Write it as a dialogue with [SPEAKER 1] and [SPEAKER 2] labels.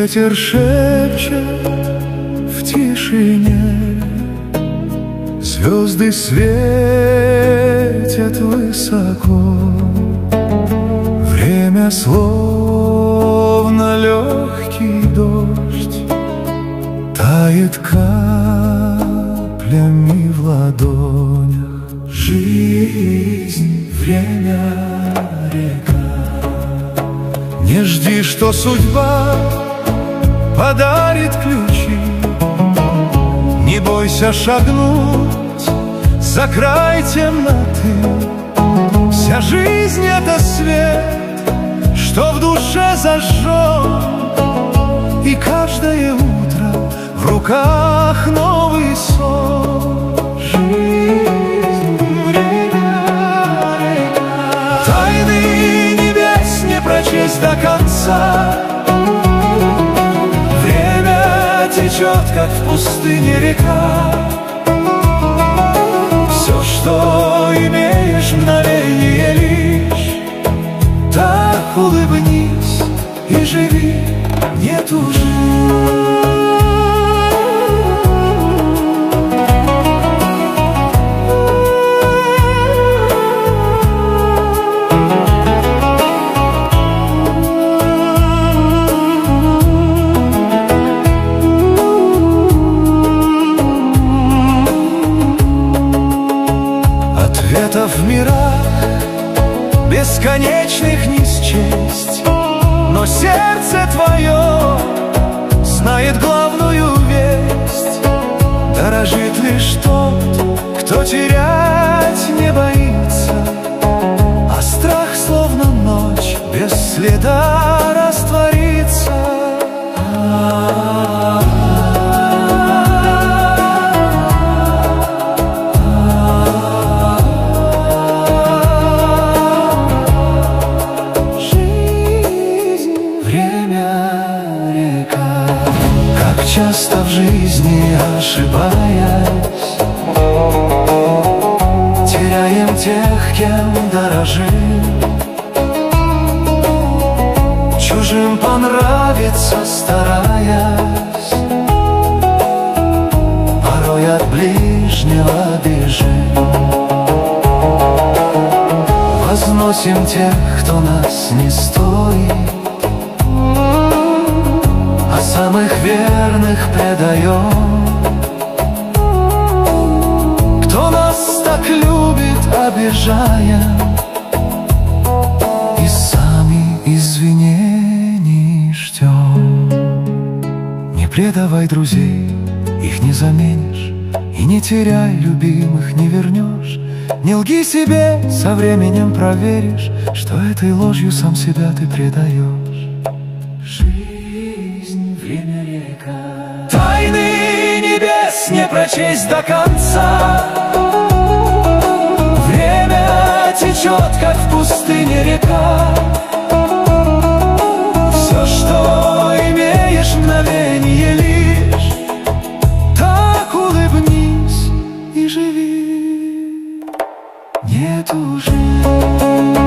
[SPEAKER 1] ветер шепчет в тишине, звезды светят высоко. Время словно легкий дождь тает каплями в ладонях. Жизнь, время, река. Не жди, что судьба подарит ключи. Не бойся шагнуть за край темноты. Вся жизнь — это свет, что в душе зажжен, и каждое утро в руках новый сон. Жизнь, время, река. Тайны небес не прочесть до конца. Время течет, как в пустыне река. Все, что имеешь, мгновение лишь. Так улыбнись и живи, не тужи. Ответов в мирах бесконечных не счесть, но сердце твое знает главную весть. Дорожит лишь тот, кто терять не боится, а страх, словно ночь, без следа растворится. Часто в жизни ошибаясь, теряем тех, кем дорожим. Чужим понравиться стараясь, порой от ближнего бежим. Возносим тех, кто нас не стоит, самых верных предаем. Кто нас так любит, обижая, и сами извинений ждем. Не предавай друзей, их не заменишь, и не теряй любимых, не вернешь. Не лги себе, со временем проверишь, что этой ложью сам себя ты предаешь. Время, река. Тайны небес не прочесть до конца. Время течет, как в пустыне река. Все, что имеешь, мгновение лишь. Так улыбнись и живи, не тужи.